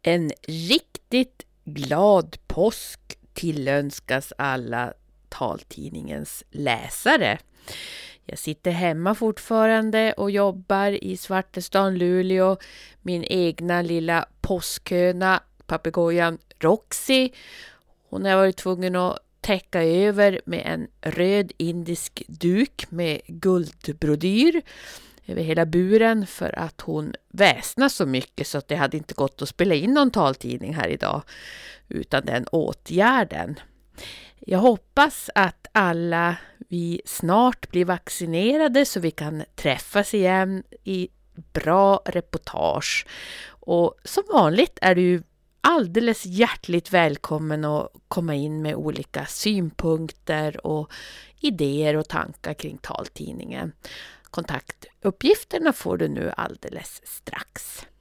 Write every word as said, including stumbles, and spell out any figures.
En riktigt glad påsk tillönskas alla taltidningens läsare. Jag sitter hemma fortfarande och jobbar i Svartestan, Luleå. Min egna lilla påskhöna, papegojan Roxy. Hon har varit tvungen att täcka över med en röd indisk duk med guldbrodyr över hela buren för att hon väsnar så mycket så att det hade inte gått att spela in någon taltidning här idag utan den åtgärden. Jag hoppas att alla vi snart blir vaccinerade så vi kan träffas igen i bra reportage. Och som vanligt är du alldeles hjärtligt välkommen att komma in med olika synpunkter och idéer och tankar kring taltidningen. Kontaktuppgifterna får du nu alldeles strax.